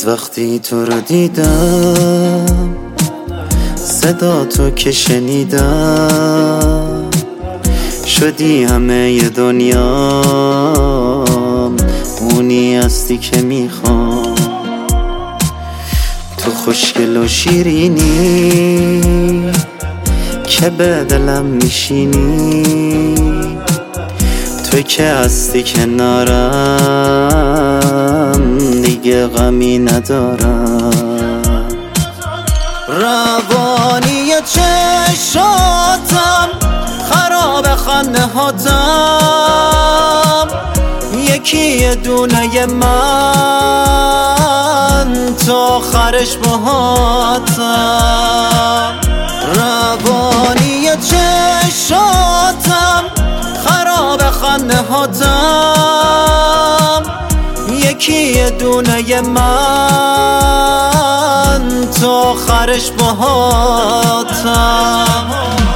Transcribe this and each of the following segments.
از وقتی تو رو دیدم، صدا تو که شنیدم، شدی همه دنیام، اونی هستی که میخوام. تو خوشگل و شیرینی که به دلم میشینی، تو که هستی کنارم، دیگه غمی ندارم. روانی چشاتم، خراب خنده هاتم، یکی یه دونه من تا آخرش باهاتم. روانی چشاتم، خراب خنده هاتم، یکی یه دونه من تا آخرش باهاتم.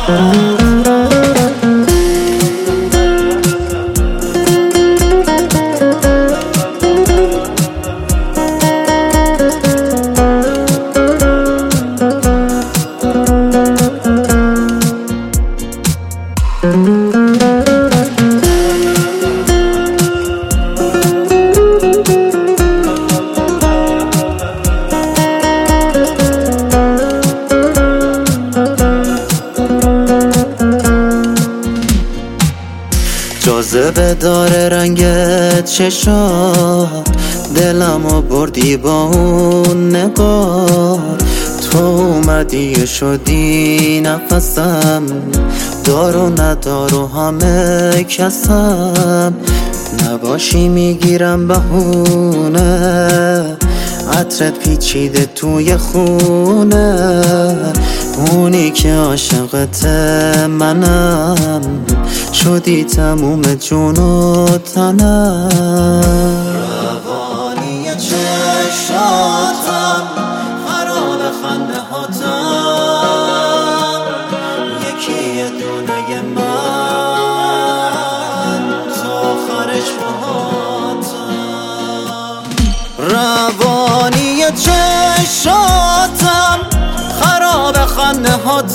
جاذبه داره رنگ چشات، دلمو بردی با اون نگاه. تو اومدی شدی نفسم، دار و ندار و همه کسم. نباشی میگیرم بهونه، عطرت پیچیده توی خونه. اونی که عاشقت منم، شدی تموم جون و تنم. روانی چشاتم، خراب خنده هاتم، یکی یه دونه من تا آخرش باهاتم. روانی چشاتم، خراب خنده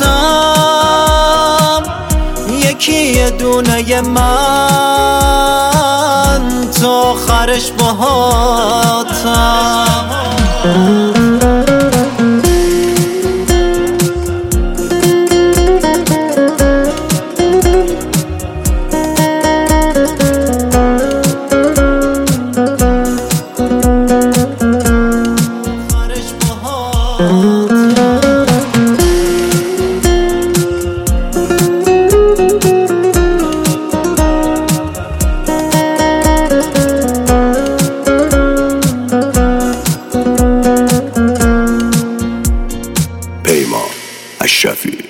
هاتم، یکی یه دونه من تا آخرش باهاتم. پیمان اشرفی.